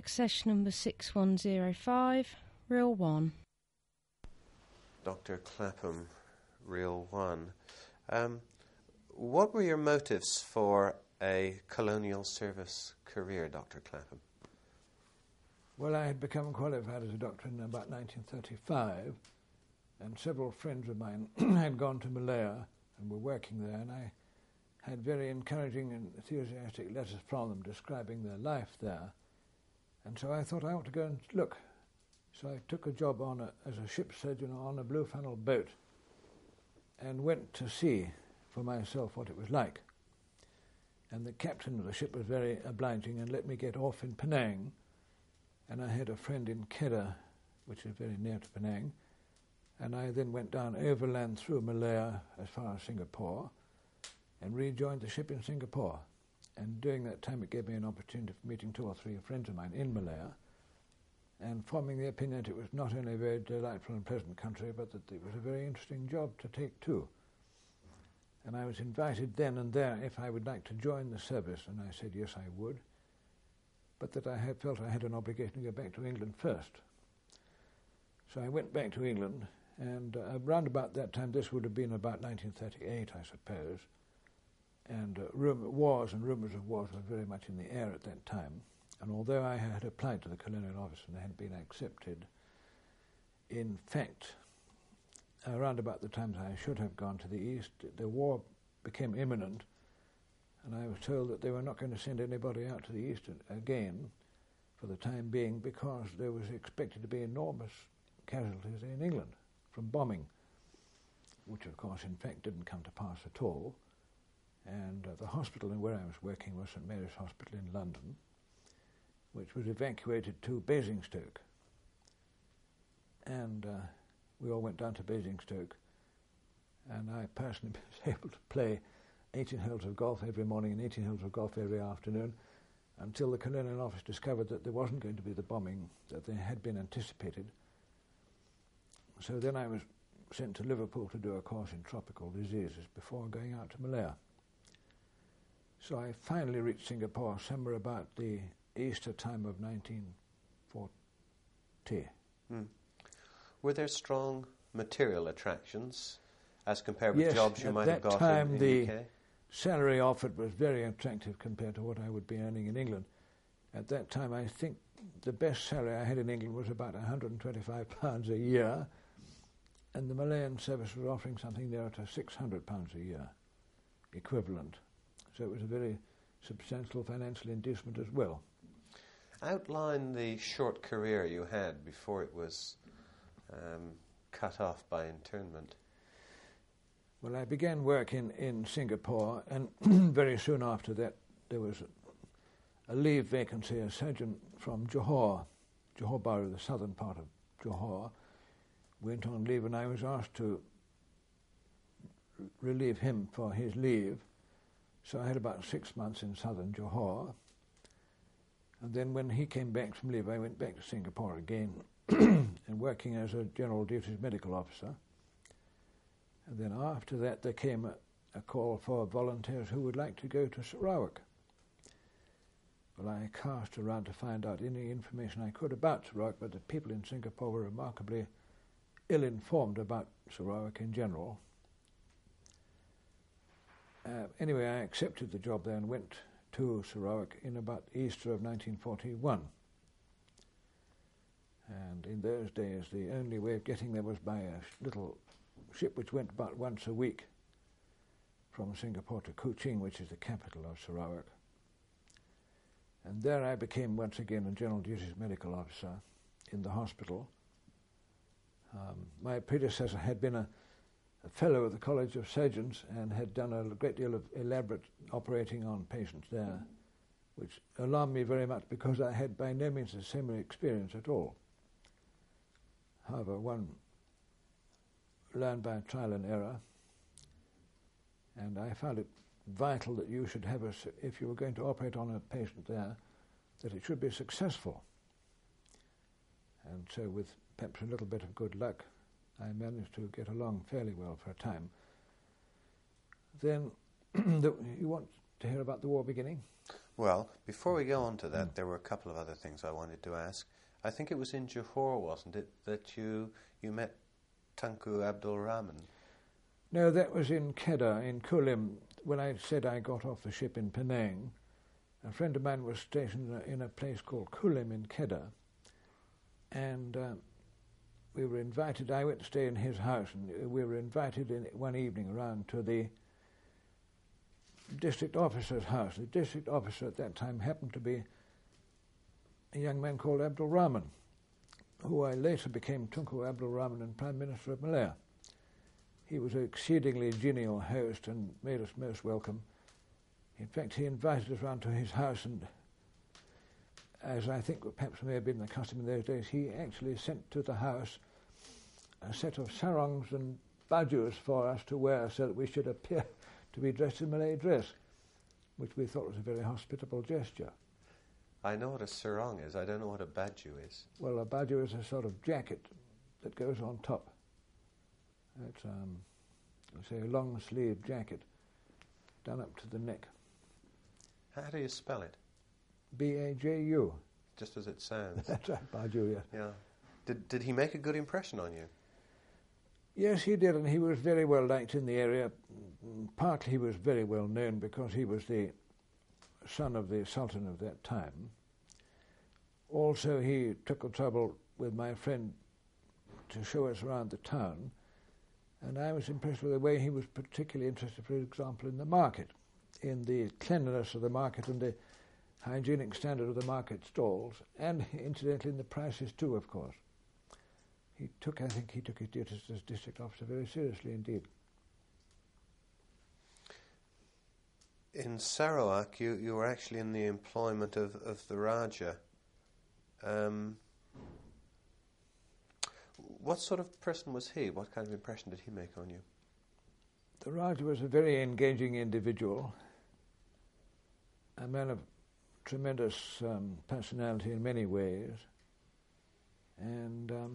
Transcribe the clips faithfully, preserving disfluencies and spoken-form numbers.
Accession number six one zero five, Reel one. Doctor Clapham, Reel one. Um, what were your motives for a colonial service career, Doctor Clapham? Well, I had become qualified as a doctor in about nineteen thirty-five, and several friends of mine had gone to Malaya and were working there, and I had very encouraging and enthusiastic letters from them describing their life there. And so I thought I ought to go and look. So I took a job on a, as a ship surgeon on a blue funnel boat and went to see for myself what it was like. And the captain of the ship was very obliging and let me get off in Penang. And I had a friend in Kedah, which is very near to Penang. And I then went down overland through Malaya as far as Singapore and rejoined the ship in Singapore. And during that time it gave me an opportunity of meeting two or three friends of mine in Malaya and forming the opinion that it was not only a very delightful and pleasant country, but that it was a very interesting job to take too. And I was invited then and there if I would like to join the service, and I said yes, I would, but that I had felt I had an obligation to go back to England first. So I went back to England, and uh, around about that time, this would have been about nineteen thirty-eight, I suppose, and uh, rumor, wars and rumours of wars were very much in the air at that time. And although I had applied to the Colonial Office and had been accepted, in fact, around about the times I should have gone to the East, the war became imminent, and I was told that they were not going to send anybody out to the East again for the time being because there was expected to be enormous casualties in England from bombing, which of course in fact didn't come to pass at all. And uh, the hospital where I was working was St Mary's Hospital in London, which was evacuated to Basingstoke. And uh, we all went down to Basingstoke, and I personally was able to play eighteen holes of golf every morning and eighteen holes of golf every afternoon until the Colonial Office discovered that there wasn't going to be the bombing that they had been anticipated. So then I was sent to Liverpool to do a course in tropical diseases before going out to Malaya. So I finally reached Singapore somewhere about the Easter time of nineteen forty. Hmm. Were there strong material attractions as compared with yes, jobs you might have got time in, in the U K? salary offered was very attractive compared to what I would be earning in England. At that time, I think the best salary I had in England was about one hundred twenty-five pounds a year, and the Malayan service was offering something nearer to six hundred pounds a year, equivalent. So it was a very substantial financial inducement as well. Outline the short career you had before it was um, cut off by internment. Well, I began work in, in Singapore, and very soon after that there was a, a leave vacancy. A surgeon from Johor, Johor Bahru, the southern part of Johor, went on leave, and I was asked to r- relieve him for his leave. So I had about six months in southern Johor. And then when he came back from leave, I went back to Singapore again and working as a general duties medical officer. And then after that, there came a, a call for volunteers who would like to go to Sarawak. Well, I cast around to find out any information I could about Sarawak, but the people in Singapore were remarkably ill-informed about Sarawak in general. Uh, anyway, I accepted the job there and went to Sarawak in about Easter of nineteen forty-one. And in those days, the only way of getting there was by a sh- little ship which went about once a week from Singapore to Kuching, which is the capital of Sarawak. And there I became once again a general duties medical officer in the hospital. Um, my predecessor had been a a fellow of the College of Surgeons and had done a great deal of elaborate operating on patients there, which alarmed me very much because I had by no means a similar experience at all. However, one learned by trial and error, and I found it vital that you should have a, if you were going to operate on a patient there, that it should be successful. And so with perhaps a little bit of good luck, I managed to get along fairly well for a time. Then, the, you want to hear about the war beginning? Well, before we go on to that, Mm. there were a couple of other things I wanted to ask. I think it was in Johor, wasn't it, that you you met Tunku Abdul Rahman? No, that was in Kedah, in Kulim. When I said I got off the ship in Penang, a friend of mine was stationed in a, in a place called Kulim in Kedah, and uh, we were invited. I went to stay in his house, and we were invited in one evening around to the district officer's house. The district officer at that time happened to be a young man called Abdul Rahman, who I later became Tunku Abdul Rahman and Prime Minister of Malaya. He was an exceedingly genial host and made us most welcome. In fact, he invited us round to his house, and as I think perhaps may have been the custom in those days, he actually sent to the house a set of sarongs and bajus for us to wear so that we should appear to be dressed in Malay dress, which we thought was a very hospitable gesture. I know what a sarong is. I don't know what a baju is. Well, a baju is a sort of jacket that goes on top. It's, um, say, a long-sleeved jacket done up to the neck. How do you spell it? B A J U. Just as it sounds. That's right, baju, yes. Yeah. Did did he make a good impression on you? Yes, he did, and he was very well liked in the area. Partly he was very well known because he was the son of the Sultan of that time. Also, he took the trouble with my friend to show us around the town, and I was impressed with the way he was particularly interested, for example, in the market, in the cleanliness of the market and the hygienic standard of the market stalls, and incidentally in the prices too, of course. He took, I think he took his duties as district officer very seriously indeed. In Sarawak, you, you were actually in the employment of, of the Raja. Um, what sort of person was he? What kind of impression did he make on you? The Raja was a very engaging individual, a man of tremendous um, personality in many ways, and um,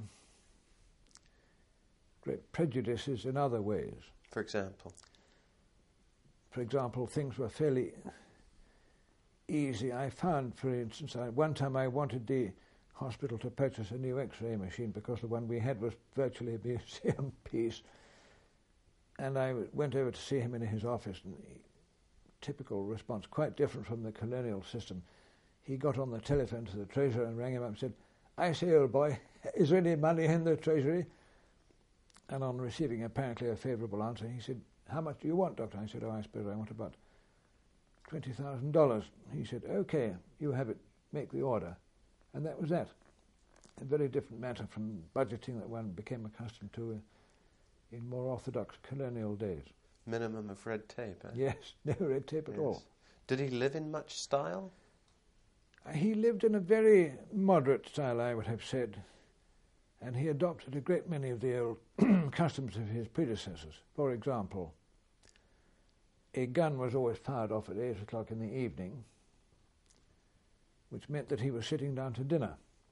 great prejudices in other ways. For example? For example, things were fairly easy. I found, for instance, I, one time I wanted the hospital to purchase a new X-ray machine because the one we had was virtually a museum piece. And I went over to see him in his office, and he, typical response, quite different from the colonial system. He got on the telephone to the treasurer and rang him up and said, "I say, old boy, is there any money in the treasury?" And on receiving apparently a favourable answer, he said, "How much do you want, Doctor?" I said, "Oh, I suppose I want about twenty thousand dollars. He said, "Okay, you have it, make the order." And that was that. A very different matter from budgeting that one became accustomed to uh, in more orthodox colonial days. Minimum of red tape, eh? Yes, no red tape at Yes. all. Did he live in much style? Uh, He lived in a very moderate style, I would have said, and he adopted a great many of the old customs of his predecessors. For example, a gun was always fired off at eight o'clock in the evening, which meant that he was sitting down to dinner.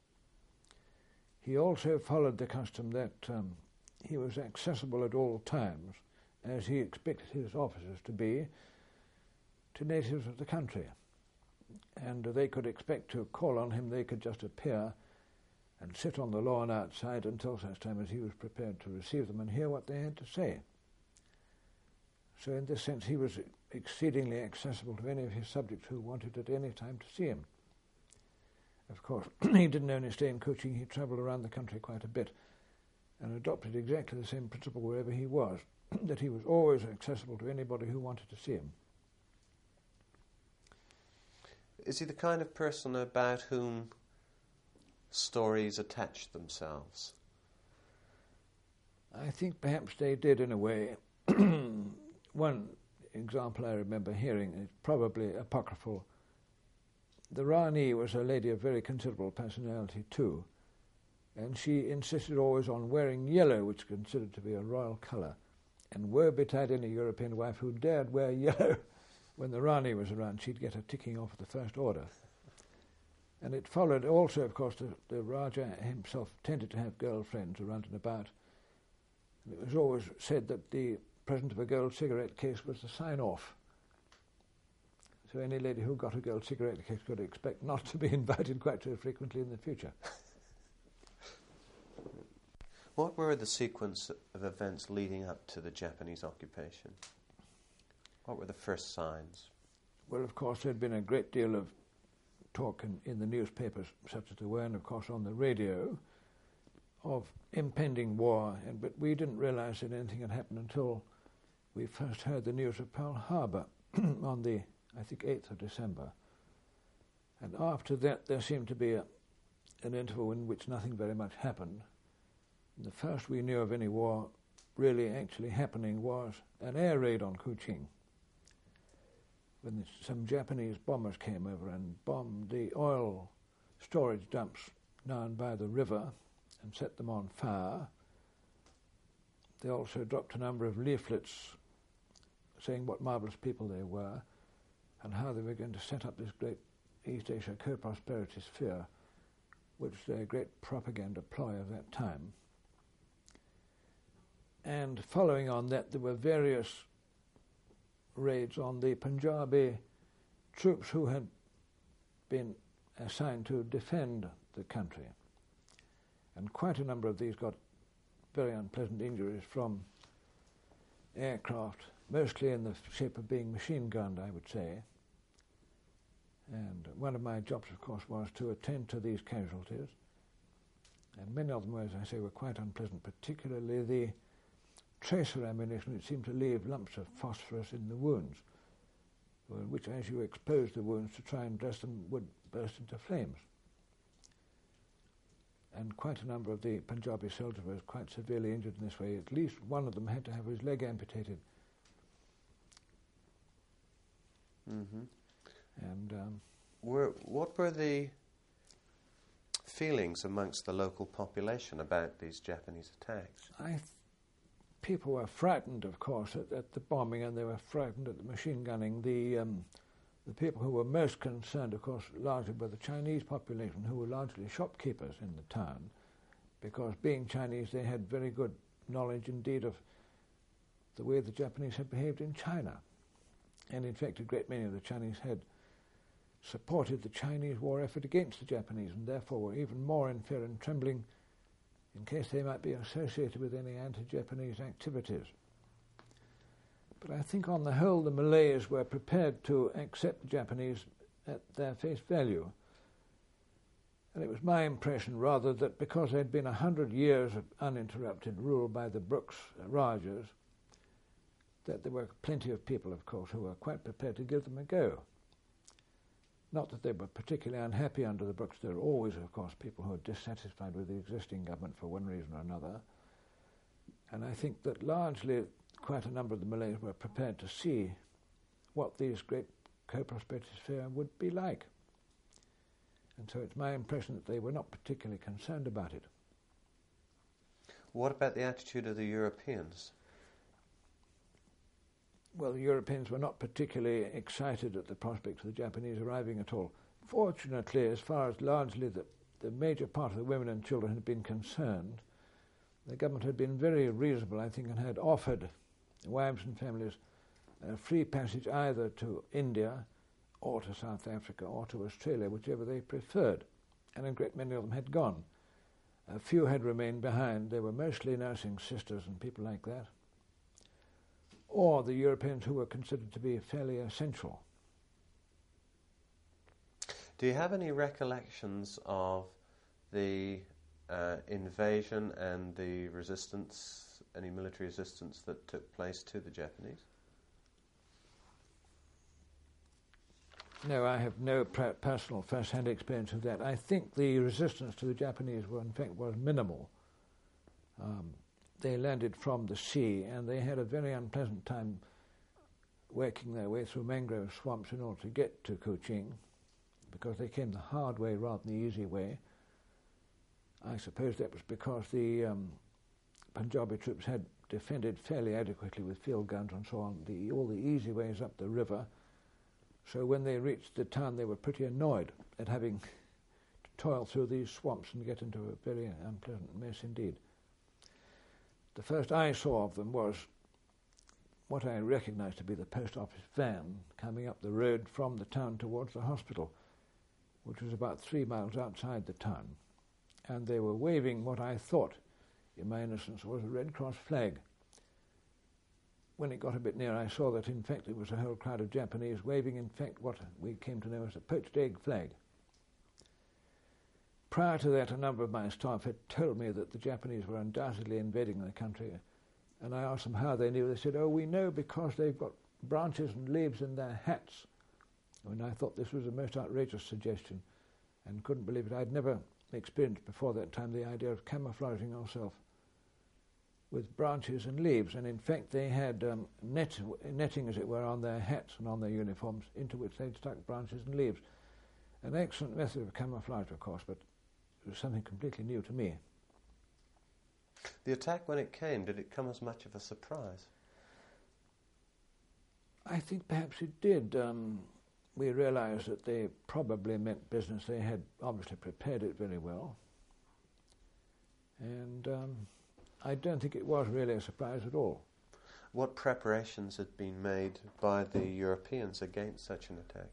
He also followed the custom that um, he was accessible at all times, as he expected his officers to be, to natives of the country. And uh, they could expect to call on him, they could just appear and sit on the lawn outside until such time as he was prepared to receive them and hear what they had to say. So in this sense he was exceedingly accessible to any of his subjects who wanted at any time to see him. Of course, he didn't only stay in Kuching, he travelled around the country quite a bit and adopted exactly the same principle wherever he was, that he was always accessible to anybody who wanted to see him. Is he the kind of person about whom stories attach themselves? I think perhaps they did in a way. One example I remember hearing is probably apocryphal. The Rani was a lady of very considerable personality too, and she insisted always on wearing yellow, which is considered to be a royal colour, and woe betide any European wife who dared wear yellow. When the Rani was around, she'd get a ticking off of the first order. And it followed also, of course, the, the Raja himself tended to have girlfriends around and about. And it was always said that the present of a gold cigarette case was the sign-off. So any lady who got a gold cigarette case could expect not to be invited quite so frequently in the future. What were the sequence of events leading up to the Japanese occupation? What were the first signs? Well, of course, there had been a great deal of talk in, in the newspapers, such as there were, and of course on the radio, of impending war, and, but we didn't realize that anything had happened until we first heard the news of Pearl Harbor on the, I think, eighth of December. And after that, there seemed to be a, an interval in which nothing very much happened. And the first we knew of any war really actually happening was an air raid on Kuching, when some Japanese bombers came over and bombed the oil storage dumps down by the river and set them on fire. They also dropped a number of leaflets saying what marvellous people they were and how they were going to set up this great East Asia co-prosperity sphere, which was their great propaganda ploy of that time. And following on that, there were various raids on the Punjabi troops who had been assigned to defend the country. And quite a number of these got very unpleasant injuries from aircraft, mostly in the shape of being machine gunned, I would say. And one of my jobs, of course, was to attend to these casualties. And many of them, as I say, were quite unpleasant, particularly the tracer ammunition, which seemed to leave lumps of phosphorus in the wounds, which, as you exposed the wounds to try and dress them, would burst into flames. And quite a number of the Punjabi soldiers were quite severely injured in this way. At least one of them had to have his leg amputated. Mm-hmm. And um, were, what were the feelings amongst the local population about these Japanese attacks? I th- people were frightened, of course, at, at the bombing, and they were frightened at the machine gunning. The um, the people who were most concerned, of course, largely were the Chinese population, who were largely shopkeepers in the town, because being Chinese, they had very good knowledge indeed of the way the Japanese had behaved in China. And in fact, a great many of the Chinese had supported the Chinese war effort against the Japanese, and therefore were even more in fear and trembling in case they might be associated with any anti-Japanese activities. But I think on the whole the Malays were prepared to accept the Japanese at their face value. And it was my impression rather that because there had been a hundred years of uninterrupted rule by the Brooks Rajas, that there were plenty of people, of course, who were quite prepared to give them a go. Not that they were particularly unhappy under the Brooks. There were always, of course, people who were dissatisfied with the existing government for one reason or another. And I think that largely quite a number of the Malays were prepared to see what these great co-prosperity sphere would be like. And so it's my impression that they were not particularly concerned about it. What about the attitude of the Europeans? Well, the Europeans were not particularly excited at the prospect of the Japanese arriving at all. Fortunately, as far as largely the, the major part of the women and children had been concerned, the government had been very reasonable, I think, and had offered wives and families a free passage either to India or to South Africa or to Australia, whichever they preferred. And a great many of them had gone. A few had remained behind. They were mostly nursing sisters and people like that, or the Europeans who were considered to be fairly essential. Do you have any recollections of the uh, invasion and the resistance, any military resistance that took place to the Japanese? No, I have no pr- personal first-hand experience of that. I think the resistance to the Japanese, were, in fact, was minimal. Um, They landed from the sea, and they had a very unpleasant time working their way through mangrove swamps in order to get to Kuching, because they came the hard way rather than the easy way. I suppose that was because the um, Punjabi troops had defended fairly adequately with field guns and so on, the, all the easy ways up the river. So when they reached the town, they were pretty annoyed at having to toil through these swamps and get into a very unpleasant mess indeed. The first I saw of them was what I recognised to be the post office van coming up the road from the town towards the hospital, which was about three miles outside the town. And they were waving what I thought, in my innocence, was a Red Cross flag. When it got a bit near, I saw that, in fact, it was a whole crowd of Japanese waving, in fact, what we came to know as a poached egg flag. Prior to that, a number of my staff had told me that the Japanese were undoubtedly invading the country, and I asked them how they knew. They said, oh, we know because they've got branches and leaves in their hats. And I thought this was a most outrageous suggestion and couldn't believe it. I'd never experienced before that time the idea of camouflaging yourself with branches and leaves, and in fact they had um, net, netting, as it were, on their hats and on their uniforms, into which they'd stuck branches and leaves. An excellent method of camouflage, of course, but it was something completely new to me. The attack, when it came, did it come as much of a surprise? I think perhaps it did. Um, we realised that they probably meant business. They had obviously prepared it very well. And um, I don't think it was really a surprise at all. What preparations had been made by the Europeans against such an attack?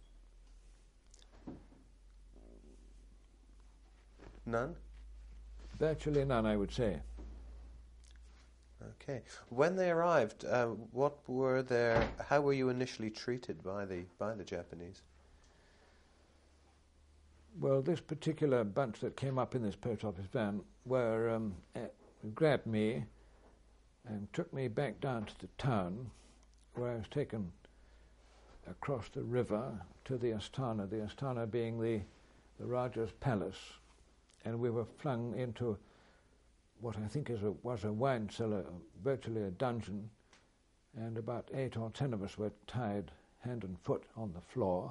None? Virtually none, I would say. Okay. When they arrived, uh, what were their? How were you initially treated by the by the Japanese? Well, this particular bunch that came up in this post office van were um, uh, grabbed me and took me back down to the town, where I was taken across the river to the Astana. The Astana being the the Raja's palace, and we were flung into what I think is a, was a wine cellar, virtually a dungeon, and about eight or ten of us were tied hand and foot on the floor,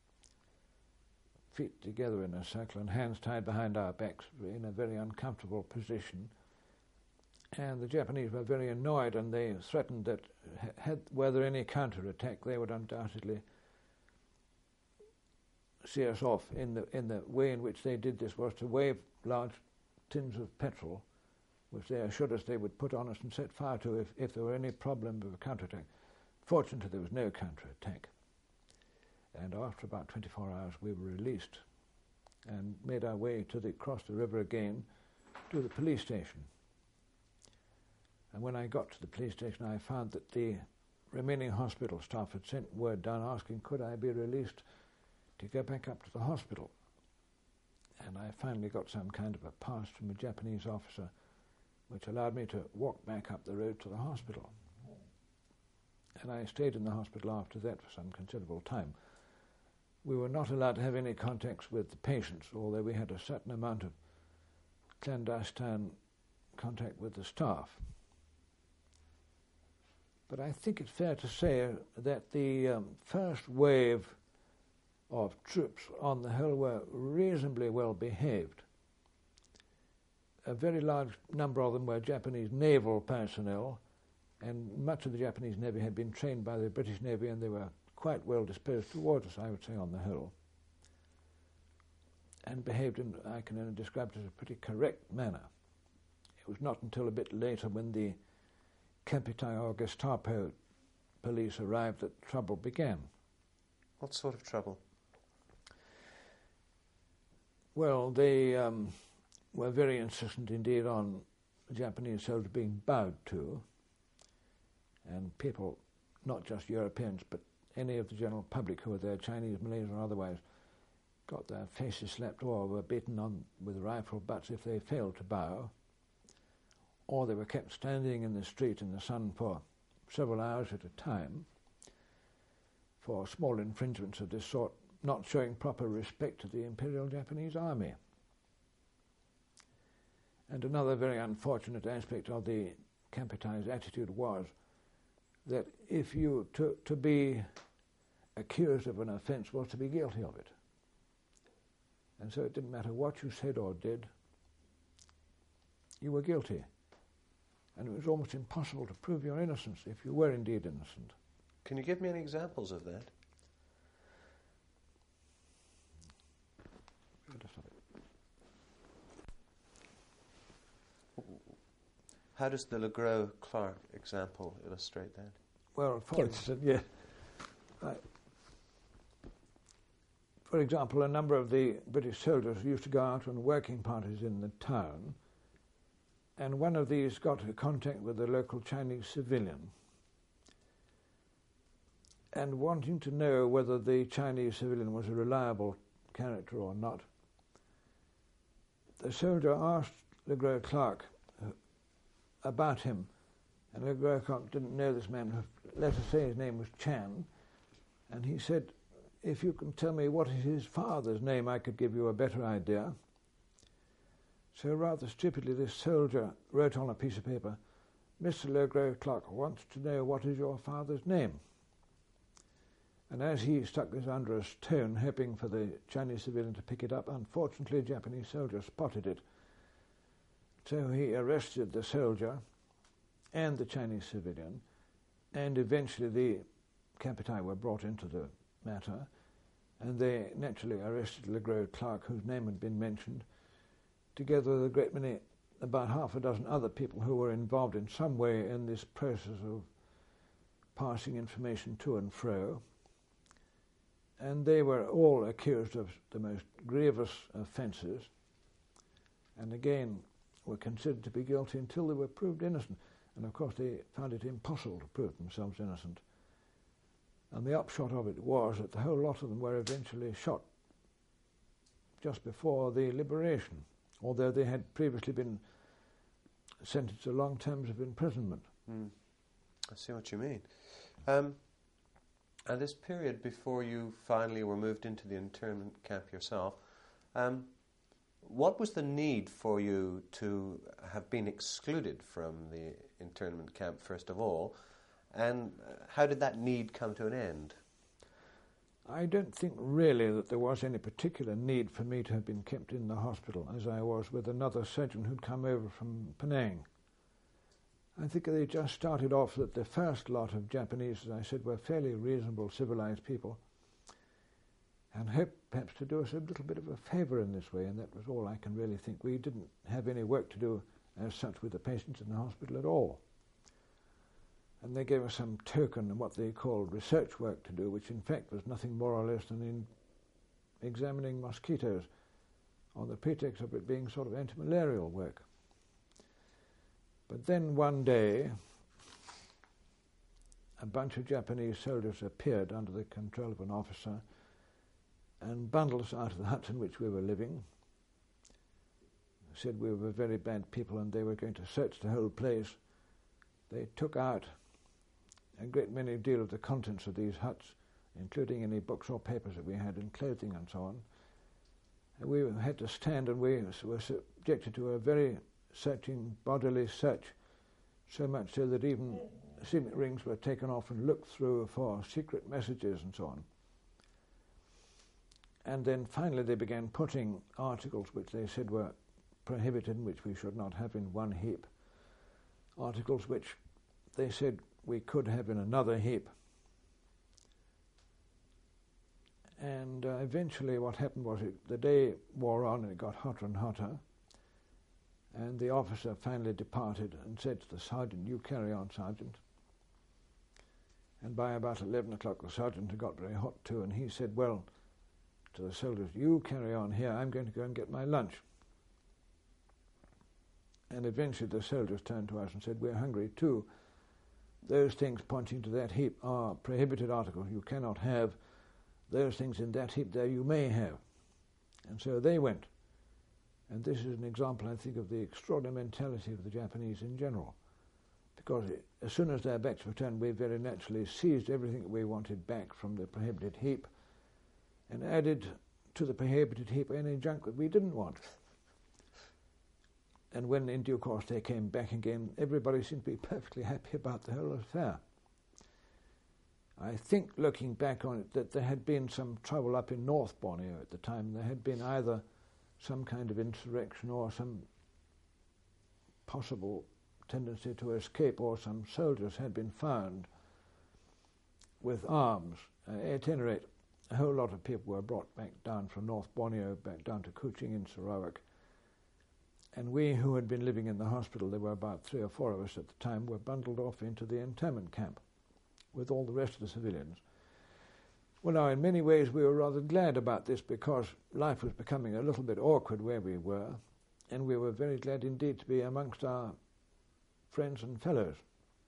feet together in a circle and hands tied behind our backs in a very uncomfortable position. And the Japanese were very annoyed, and they threatened that had were there any counterattack, they would undoubtedly see us off. In the in the way in which they did this was to wave large tins of petrol, which they assured us they would put on us and set fire to if, if there were any problem of a counterattack. Fortunately, there was no counterattack. And after about twenty-four hours, we were released and made our way to the cross the river again to the police station. And when I got to the police station, I found that the remaining hospital staff had sent word down asking could I be released to go back up to the hospital. And I finally got some kind of a pass from a Japanese officer which allowed me to walk back up the road to the hospital. And I stayed in the hospital after that for some considerable time. We were not allowed to have any contacts with the patients, although we had a certain amount of clandestine contact with the staff. But I think it's fair to say that the um, first wave of troops on the whole were reasonably well behaved. A very large number of them were Japanese naval personnel, and much of the Japanese Navy had been trained by the British Navy, and they were quite well disposed towards us, I would say, on the whole, and behaved in, I can only describe it as a pretty correct manner. It was not until a bit later, when the Kempeitai or Gestapo police arrived, that trouble began. What sort of trouble? Well, they um, were very insistent indeed on Japanese soldiers being bowed to, and people, not just Europeans, but any of the general public who were there, Chinese, Malays or otherwise, got their faces slapped or were beaten on with rifle butts if they failed to bow, or they were kept standing in the street in the sun for several hours at a time for small infringements of this sort, not showing proper respect to the Imperial Japanese Army. And another very unfortunate aspect of the Kempeitai's attitude was that if you, to, to be accused of an offence was to be guilty of it. And so it didn't matter what you said or did, you were guilty. And it was almost impossible to prove your innocence if you were indeed innocent. Can you give me any examples of that? How does the Le Gros Clark example illustrate that? Well, for Yep. instance, yeah. Right. For example, a number of the British soldiers used to go out on working parties in the town, and one of these got into contact with a local Chinese civilian, and wanting to know whether the Chinese civilian was a reliable character or not, the soldier asked Le Gros Clark uh, about him, and Le Gros Clark didn't know this man. Let us say his name was Chan, and he said, "If you can tell me what is his father's name, I could give you a better idea." So rather stupidly, this soldier wrote on a piece of paper, "Mister Le Gros Clark wants to know what is your father's name." And as he stuck this under a stone, hoping for the Chinese civilian to pick it up, unfortunately a Japanese soldier spotted it. So he arrested the soldier and the Chinese civilian, and eventually the Capitae were brought into the matter, and they naturally arrested Le Gros Clark, whose name had been mentioned, together with a great many, about half a dozen other people who were involved in some way in this process of passing information to and fro. And they were all accused of the most grievous offences, and again were considered to be guilty until they were proved innocent. And of course they found it impossible to prove themselves innocent. And the upshot of it was that the whole lot of them were eventually shot just before the liberation, although they had previously been sentenced to long terms of imprisonment. Mm. I see what you mean. Um, and this period before you finally were moved into the internment camp yourself, um, what was the need for you to have been excluded from the internment camp, first of all, and how did that need come to an end? I don't think really that there was any particular need for me to have been kept in the hospital, as I was with another surgeon who'd come over from Penang. I think they just started off that the first lot of Japanese, as I said, were fairly reasonable, civilized people, and hoped perhaps to do us a little bit of a favour in this way, and that was all I can really think. We didn't have any work to do as such with the patients in the hospital at all. And they gave us some token and what they called research work to do, which in fact was nothing more or less than in examining mosquitoes on the pretext of it being sort of anti-malarial work. But then one day, a bunch of Japanese soldiers appeared under the control of an officer and bundled us out of the hut in which we were living. Said we were very bad people and they were going to search the whole place. They took out a great many deal of the contents of these huts, including any books or papers that we had and clothing and so on. And we had to stand, and we were subjected to a very searching bodily search, so much so that even signet rings were taken off and looked through for secret messages and so on. And then finally they began putting articles which they said were prohibited and which we should not have in one heap, articles which they said we could have in another heap. And uh, eventually what happened was it, the day wore on and it got hotter and hotter, and the officer finally departed and said to the sergeant, "You carry on, sergeant." And by about eleven o'clock the sergeant had got very hot too, and he said, "Well," to the soldiers, "you carry on here, I'm going to go and get my lunch." And eventually the soldiers turned to us and said, "We're hungry too. Those things pointing to that heap are prohibited articles. You cannot have those things in that heap there, you may have." And so they went. And this is an example, I think, of the extraordinary mentality of the Japanese in general. Because it, as soon as their backs were turned, we very naturally seized everything that we wanted back from the prohibited heap and added to the prohibited heap any junk that we didn't want. And when in due course they came back again, everybody seemed to be perfectly happy about the whole affair. I think, looking back on it, that there had been some trouble up in North Borneo at the time. There had been either some kind of insurrection or some possible tendency to escape, or some soldiers had been found with arms. Uh, at any rate, a whole lot of people were brought back down from North Borneo, back down to Kuching in Sarawak. And we who had been living in the hospital, there were about three or four of us at the time, were bundled off into the internment camp, with all the rest of the civilians. Well, now, in many ways we were rather glad about this because life was becoming a little bit awkward where we were, and we were very glad indeed to be amongst our friends and fellows.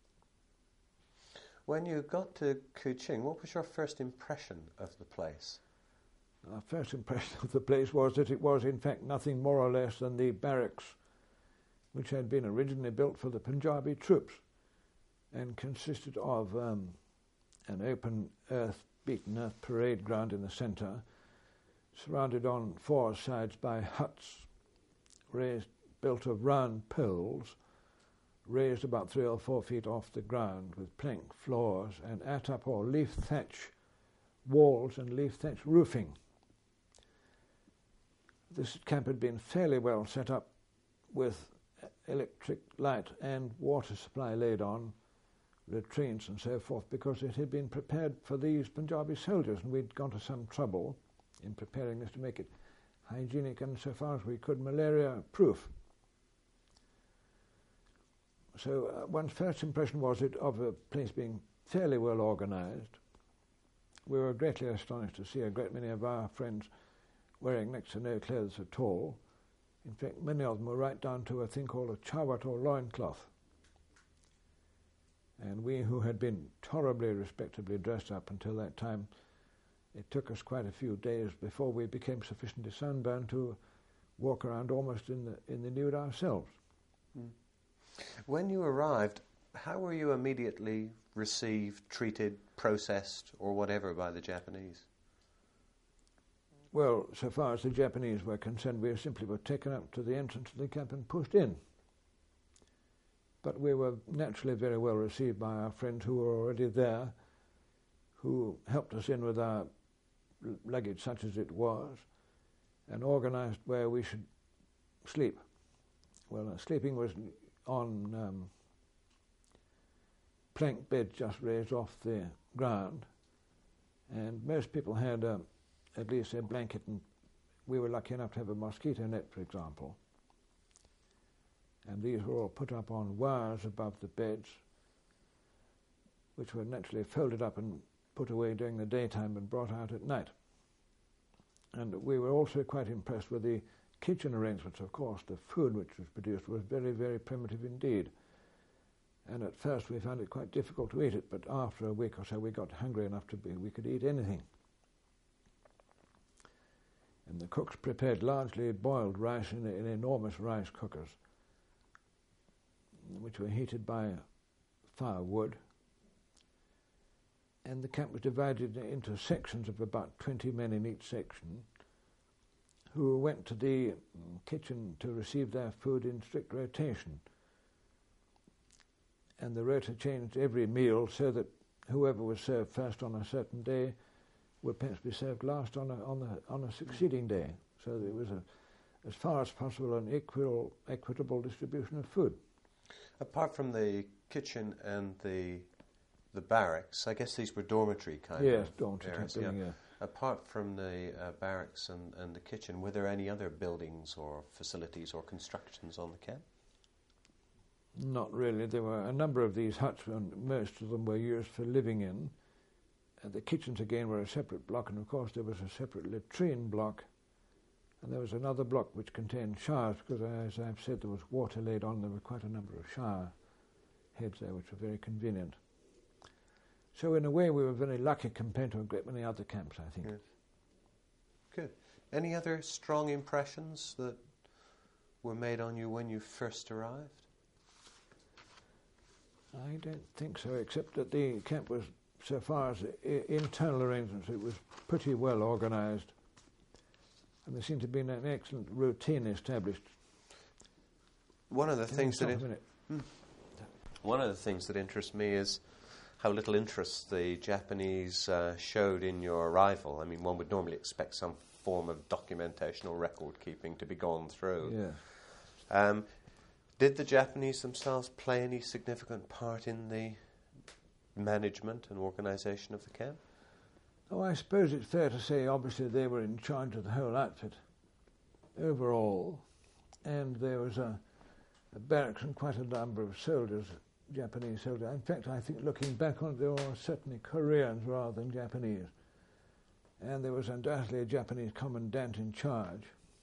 When you got to Kuching, what was your first impression of the place? Our first impression of the place was that it was, in fact, nothing more or less than the barracks which had been originally built for the Punjabi troops and consisted of um, an open earth, beaten earth parade ground in the centre, surrounded on four sides by huts raised, built of round poles, raised about three or four feet off the ground with plank floors and at-up or leaf thatch walls and leaf thatch roofing. This camp had been fairly well set up with electric light and water supply laid on, latrines and so forth, because it had been prepared for these Punjabi soldiers, and we'd gone to some trouble in preparing this to make it hygienic and, so far as we could, malaria-proof. So uh, one's first impression was it of a place being fairly well organised. We were greatly astonished to see a great many of our friends wearing next to no clothes at all. In fact, many of them were right down to a thing called a chawat or loincloth. And we who had been tolerably respectably dressed up until that time, it took us quite a few days before we became sufficiently sunburned to walk around almost in the, in the nude ourselves. Mm. When you arrived, how were you immediately received, treated, processed, or whatever by the Japanese? Well, so far as the Japanese were concerned, we simply were taken up to the entrance of the camp and pushed in. But we were naturally very well received by our friends who were already there, who helped us in with our luggage, such as it was, and organised where we should sleep. Well, uh, sleeping was on um, plank beds just raised off the ground, and most people had um, at least a blanket, and we were lucky enough to have a mosquito net, for example. And these were all put up on wires above the beds, which were naturally folded up and put away during the daytime and brought out at night. And we were also quite impressed with the kitchen arrangements. Of course, the food which was produced was very, very primitive indeed. And at first we found it quite difficult to eat it, but after a week or so we got hungry enough to be, we could eat anything. And the cooks prepared largely boiled rice in, in enormous rice cookers, which were heated by firewood. And the camp was divided into sections of about twenty men in each section, who went to the kitchen to receive their food in strict rotation. And the rota changed every meal so that whoever was served first on a certain day would perhaps be served last on a, on the, on a succeeding day. So that it was, a, as far as possible, an equal, equitable distribution of food. Apart from the kitchen and the the barracks, I guess these were dormitory kind yes, of dormitory areas. Type building, yeah. yeah. Apart from the uh, barracks and, and the kitchen, were there any other buildings or facilities or constructions on the camp? Not really. There were a number of these huts, and most of them were used for living in. And the kitchens, again, were a separate block, and of course there was a separate latrine block, and there was another block which contained showers, because, as I've said, there was water laid on. There were quite a number of shower heads there, which were very convenient. So in a way we were very lucky compared to a great many other camps, I think. Yes. Good. Any other strong impressions that were made on you when you first arrived? I don't think so, except that the camp was, so far as I- internal arrangements, it was pretty well organised, and there seemed to be an excellent routine established. One of the things that in, hmm. one of the things that interests me is how little interest the Japanese uh, showed in your arrival. I mean, one would normally expect some form of documentation or record keeping to be gone through. Yeah. Um, did the Japanese themselves play any significant part in the management and organisation of the camp? Oh, I suppose it's fair to say, obviously, they were in charge of the whole outfit overall, and there was a, a barracks and quite a number of soldiers Japanese soldiers. In fact, I think looking back on it, they were certainly Koreans rather than Japanese. And there was undoubtedly a Japanese commandant in charge,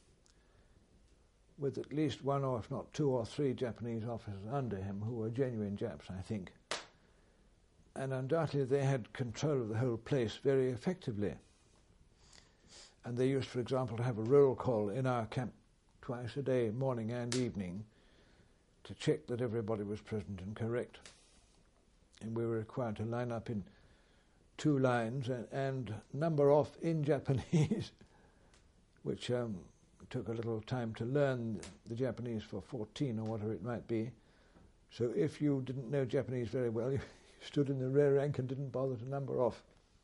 with at least one or if not two or three Japanese officers under him who were genuine Japs, I think. And undoubtedly they had control of the whole place very effectively. And they used, for example, to have a roll call in our camp twice a day, morning and evening, to check that everybody was present and correct. And we were required to line up in two lines and, and number off in Japanese, which um, took a little time to learn the Japanese for fourteen or whatever it might be. So if you didn't know Japanese very well, you stood in the rear rank and didn't bother to number off.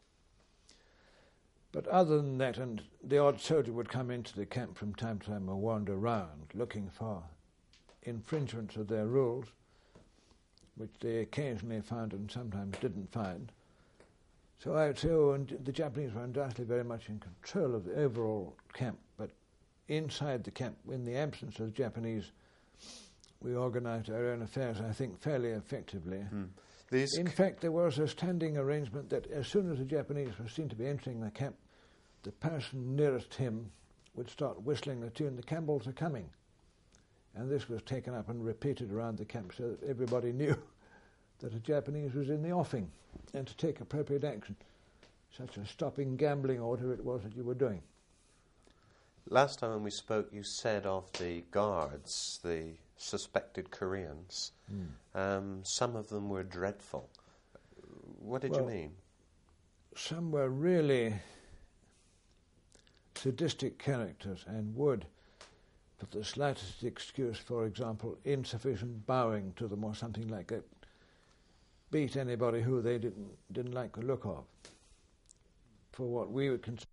But other than that, and the odd soldier would come into the camp from time to time and wander around looking for infringements of their rules, which they occasionally found and sometimes didn't find. So I would say, oh, and the Japanese were undoubtedly very much in control of the overall camp, but inside the camp, in the absence of the Japanese, we organised our own affairs, I think, fairly effectively. Hmm. These in c- fact, there was a standing arrangement that as soon as the Japanese were seen to be entering the camp, the person nearest him would start whistling the tune, "The Campbells are coming." And this was taken up and repeated around the camp so that everybody knew that a Japanese was in the offing and to take appropriate action, such as stopping gambling or whatever it was that you were doing. Last time when we spoke, you said of the guards, the suspected Koreans, mm. um, some of them were dreadful. What did well, you mean? Some were really sadistic characters and would, for the slightest excuse, for example, insufficient bowing to them or something like that, beat anybody who they didn't didn't like the look of, for what we would consider